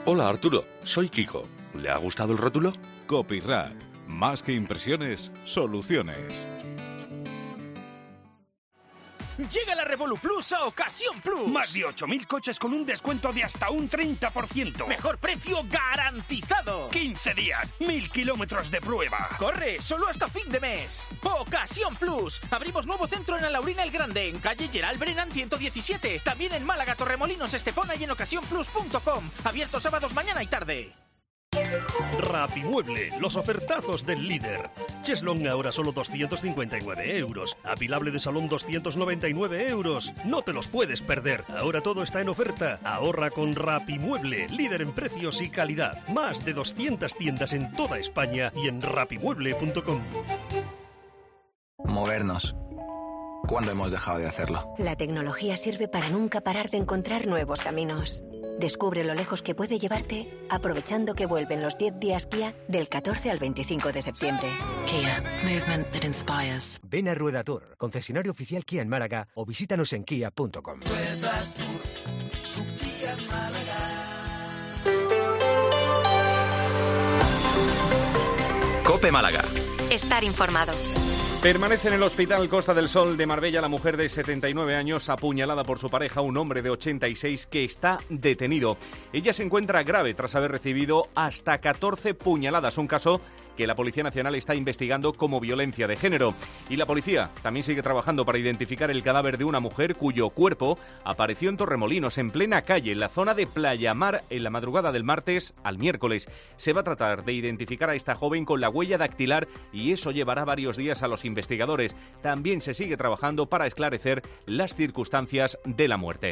Hola Arturo, soy Kiko. ¿Le ha gustado el rótulo? Copyright. Más que impresiones, soluciones. Llega la Revolu Plus a Ocasión Plus. Más de 8.000 coches con un descuento de hasta un 30%. Mejor precio garantizado. 15 días, 1.000 kilómetros de prueba. Corre, solo hasta fin de mes. Ocasión Plus. Abrimos nuevo centro en Alaurina el Grande, en calle Gerald Brennan 117. También en Málaga, Torremolinos, Estepona y en ocasiónplus.com. Abierto sábados mañana y tarde. Rapimueble, los ofertazos del líder. Cheslong ahora solo 259 euros. Apilable de salón 299 euros. No te los puedes perder. Ahora todo está en oferta. Ahorra con Rapimueble, líder en precios y calidad. Más de 200 tiendas en toda España y en rapimueble.com. Movernos. ¿Cuándo hemos dejado de hacerlo? La tecnología sirve para nunca parar de encontrar nuevos caminos. Descubre lo lejos que puede llevarte aprovechando que vuelven los 10 días Kia del 14 al 25 de septiembre. Kia. Movement that inspires. Ven a Rueda Tour, concesionario oficial Kia en Málaga, o visítanos en kia.com. COPE Málaga. Estar informado. Permanece en el Hospital Costa del Sol de Marbella la mujer de 79 años apuñalada por su pareja, un hombre de 86 que está detenido. Ella se encuentra grave tras haber recibido hasta 14 puñaladas, un caso que la Policía Nacional está investigando como violencia de género. Y la policía también sigue trabajando para identificar el cadáver de una mujer cuyo cuerpo apareció en Torremolinos, en plena calle, en la zona de Playa Mar, en la madrugada del martes al miércoles. Se va a tratar de identificar a esta joven con la huella dactilar y eso llevará varios días a los investigadores. También se sigue trabajando para esclarecer las circunstancias de la muerte.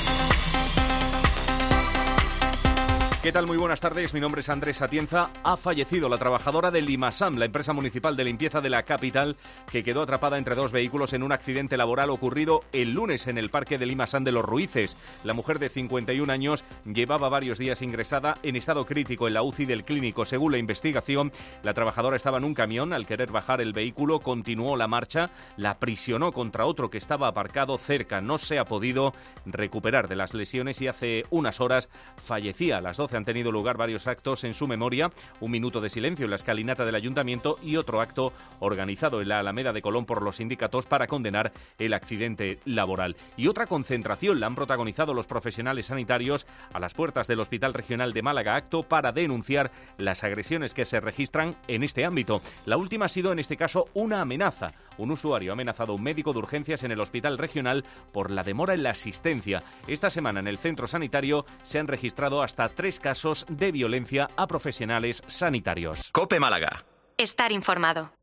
¿Qué tal? Muy buenas tardes, mi nombre es Andrés Atienza. Ha fallecido la trabajadora de Limasam, la empresa municipal de limpieza de la capital, que quedó atrapada entre dos vehículos en un accidente laboral ocurrido el lunes en el parque de Limasam de los Ruices. La mujer de 51 años llevaba varios días ingresada en estado crítico en la UCI del Clínico. Según la investigación, la trabajadora estaba en un camión. Al querer bajar el vehículo, continuó la marcha, la aprisionó contra otro que estaba aparcado cerca. No se ha podido recuperar de las lesiones y hace unas horas fallecía. A las 12 han tenido lugar varios actos en su memoria, un minuto de silencio en la escalinata del Ayuntamiento y otro acto organizado en la Alameda de Colón por los sindicatos para condenar el accidente laboral. Y otra concentración la han protagonizado los profesionales sanitarios a las puertas del Hospital Regional de Málaga, acto para denunciar las agresiones que se registran en este ámbito. La última ha sido en este caso una amenaza. Un usuario ha amenazado a un médico de urgencias en el Hospital Regional por la demora en la asistencia. Esta semana en el centro sanitario se han registrado hasta 3 casos de violencia a profesionales sanitarios. COPE Málaga. Estar informado.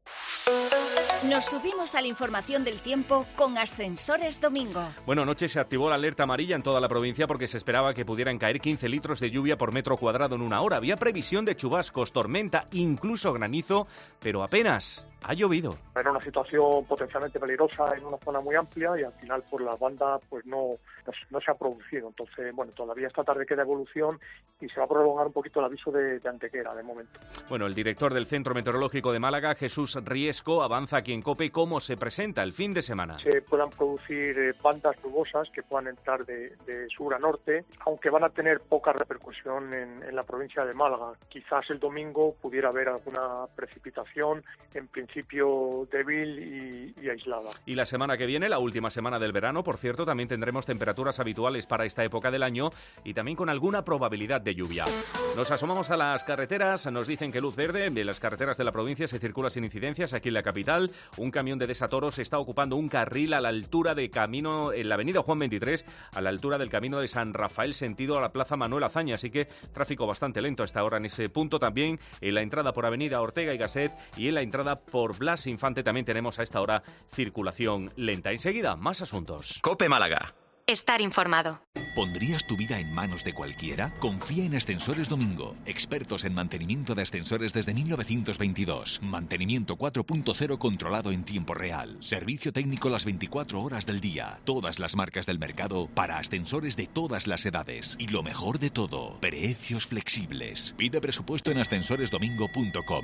Nos subimos a la información del tiempo con Ascensores Domingo. Bueno, anoche se activó la alerta amarilla en toda la provincia porque se esperaba que pudieran caer 15 litros de lluvia por metro cuadrado en una hora. Había previsión de chubascos, tormenta, incluso granizo, pero apenas ha llovido. Era una situación potencialmente peligrosa en una zona muy amplia y al final por la banda pues no se ha producido. Entonces, bueno, todavía esta tarde queda evolución y se va a prolongar un poquito el aviso de Antequera de momento. Bueno, el director del Centro Meteorológico de Málaga, Jesús Riesco, avanza aquí en COPE cómo se presenta el fin de semana. Se puedan producir bandas nubosas que puedan entrar de sur a norte, aunque van a tener poca repercusión en la provincia de Málaga. Quizás el domingo pudiera haber alguna precipitación, en principio débil y aislada. Y la semana que viene, la última semana del verano, por cierto, también tendremos temperaturas habituales para esta época del año y también con alguna probabilidad de lluvia. Nos asomamos a las carreteras, nos dicen que luz verde, en las carreteras de la provincia se circula sin incidencias aquí en la capital. Un camión de Desatoros está ocupando un carril a la altura de camino, en la avenida Juan 23, a la altura del camino de San Rafael, sentido a la plaza Manuel Azaña, así que tráfico bastante lento a esta hora en ese punto. También en la entrada por avenida Ortega y Gasset y en la entrada por Blas Infante también tenemos a esta hora circulación lenta. Enseguida, más asuntos. COPE Málaga. Estar informado. ¿Pondrías tu vida en manos de cualquiera? Confía en Ascensores Domingo, expertos en mantenimiento de ascensores desde 1922. Mantenimiento 4.0 controlado en tiempo real. Servicio técnico las 24 horas del día. Todas las marcas del mercado para ascensores de todas las edades. Y lo mejor de todo, precios flexibles. Pide presupuesto en ascensoresdomingo.com.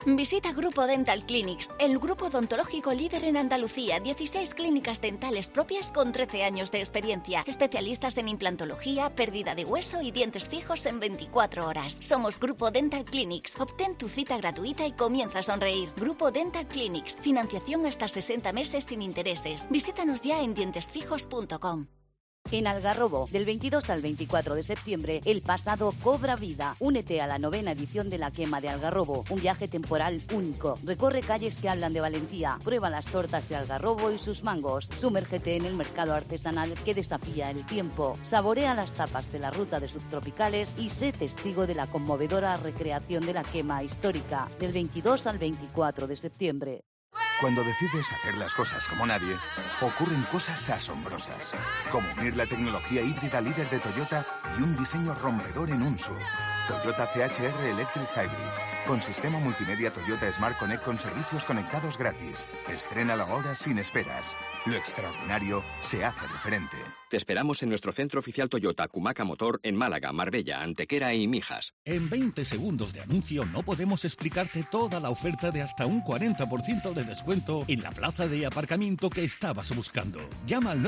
Visita Grupo Dental Clinics, el grupo odontológico líder en Andalucía. 16 clínicas dentales propias con 13 años de experiencia. Especialistas en implantología, pérdida de hueso y dientes fijos en 24 horas. Somos Grupo Dental Clinics. Obtén tu cita gratuita y comienza a sonreír. Grupo Dental Clinics. Financiación hasta 60 meses sin intereses. Visítanos ya en dientesfijos.com. En Algarrobo, del 22 al 24 de septiembre, el pasado cobra vida. Únete a la 9ª edición de la Quema de Algarrobo, un viaje temporal único. Recorre calles que hablan de valentía, prueba las tortas de Algarrobo y sus mangos, sumérgete en el mercado artesanal que desafía el tiempo, saborea las tapas de la ruta de subtropicales y sé testigo de la conmovedora recreación de la quema histórica, del 22 al 24 de septiembre. Cuando decides hacer las cosas como nadie, ocurren cosas asombrosas, como unir la tecnología híbrida líder de Toyota y un diseño rompedor en un SUV. Toyota CHR Electric Hybrid, con sistema multimedia Toyota Smart Connect con servicios conectados gratis. Estrénalo ahora sin esperas. Lo extraordinario se hace referente. Te esperamos en nuestro centro oficial Toyota Cumaca Motor en Málaga, Marbella, Antequera y Mijas. En 20 segundos de anuncio no podemos explicarte toda la oferta de hasta un 40% de descuento en la plaza de aparcamiento que estabas buscando. Llama al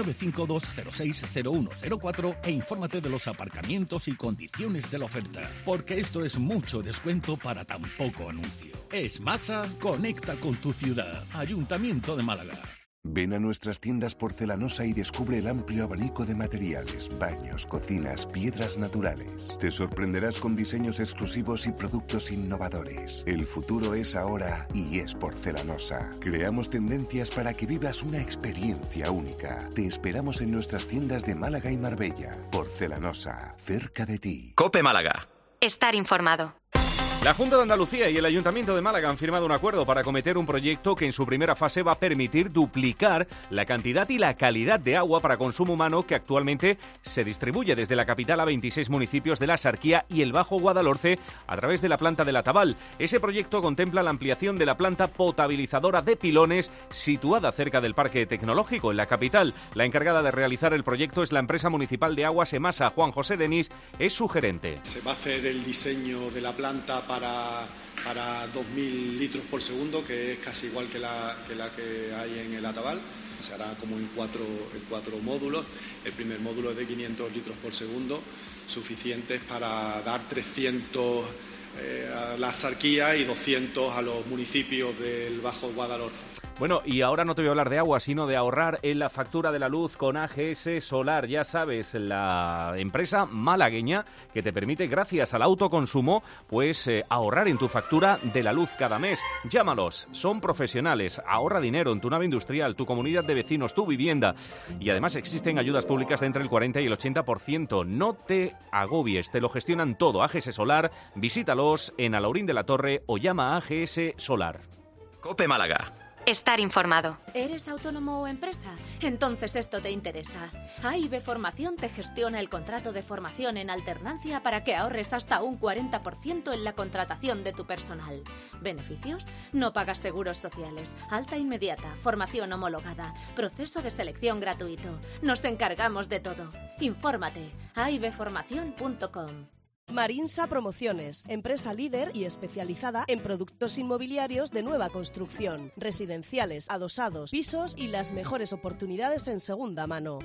952-060104 e infórmate de los aparcamientos y condiciones de la oferta. Porque esto es mucho descuento para tan poco anuncio. Es Masa, conecta con tu ciudad. Ayuntamiento de Málaga. Ven a nuestras tiendas Porcelanosa y descubre el amplio abanico de materiales, baños, cocinas, piedras naturales. Te sorprenderás con diseños exclusivos y productos innovadores. El futuro es ahora y es Porcelanosa. Creamos tendencias para que vivas una experiencia única. Te esperamos en nuestras tiendas de Málaga y Marbella. Porcelanosa, cerca de ti. COPE Málaga. Estar informado. La Junta de Andalucía y el Ayuntamiento de Málaga han firmado un acuerdo para acometer un proyecto que en su primera fase va a permitir duplicar la cantidad y la calidad de agua para consumo humano que actualmente se distribuye desde la capital a 26 municipios de la Axarquía y el Bajo Guadalhorce a través de la planta de La Taval. Ese proyecto contempla la ampliación de la planta potabilizadora de Pilones situada cerca del Parque Tecnológico en la capital. La encargada de realizar el proyecto es la empresa municipal de aguas Emasa. Juan José Denis es su gerente. Se va a hacer el diseño de la planta para 2.000 litros por segundo, que es casi igual que la que hay en el Ataval. Se hará como en cuatro módulos. El primer módulo es de 500 litros por segundo, suficientes para dar 300 a la Axarquía y 200 a los municipios del Bajo Guadalhorce. Bueno, y ahora no te voy a hablar de agua, sino de ahorrar en la factura de la luz con AGS Solar. Ya sabes, la empresa malagueña que te permite, gracias al autoconsumo, pues ahorrar en tu factura de la luz cada mes. Llámalos, son profesionales, ahorra dinero en tu nave industrial, tu comunidad de vecinos, tu vivienda. Y además existen ayudas públicas de entre el 40 y el 80%. No te agobies, te lo gestionan todo. AGS Solar, visítalos en Alaurín de la Torre o llama a AGS Solar. COPE Málaga. Estar informado. ¿Eres autónomo o empresa? Entonces esto te interesa. AIB Formación te gestiona el contrato de formación en alternancia para que ahorres hasta un 40% en la contratación de tu personal. ¿Beneficios? No pagas seguros sociales, alta inmediata, formación homologada, proceso de selección gratuito. Nos encargamos de todo. Infórmate. aibformacion.com. Marinsa Promociones, empresa líder y especializada en productos inmobiliarios de nueva construcción, residenciales, adosados, pisos y las mejores oportunidades en segunda mano.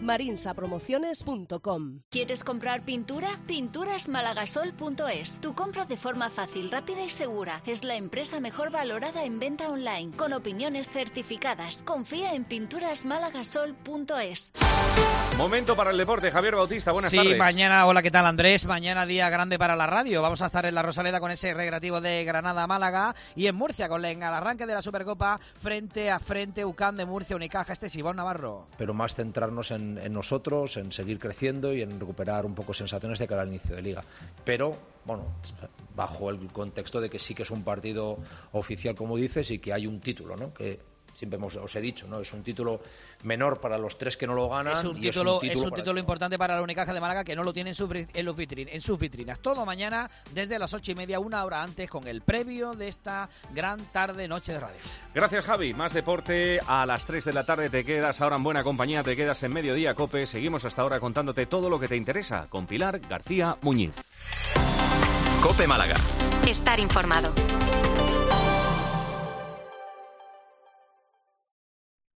marinsapromociones.com. ¿Quieres comprar pintura? Pinturasmalagasol.es. Tu compra de forma fácil, rápida y segura. Es la empresa mejor valorada en venta online, con opiniones certificadas. Confía en pinturasmalagasol.es. Momento para el deporte. Javier Bautista, buenas tardes. Sí, mañana, hola, ¿qué tal, Andrés? Mañana día grande para la radio. Vamos a estar en la Rosaleda con ese recreativo de Granada-Málaga y en Murcia con el arranque de la Supercopa frente a frente UCAM de Murcia, Unicaja. Este es Iván Navarro. Pero más centrarnos en nosotros, en seguir creciendo y en recuperar un poco sensaciones de cara al inicio de Liga. Pero, bueno, bajo el contexto de que sí que es un partido oficial, como dices, y que hay un título, ¿no? Que siempre os he dicho, ¿no? Es un título menor para los tres que no lo ganan. Es un título importante para la Unicaja de Málaga, que no lo tiene en sus vitrinas. Todo mañana desde las 8:30, una hora antes, con el previo de esta gran noche de radio. Gracias, Javi. Más deporte a las 3 de la tarde. Te quedas ahora en buena compañía, te quedas en Mediodía COPE. Seguimos hasta ahora contándote todo lo que te interesa con Pilar García Muñiz. COPE Málaga. Estar informado.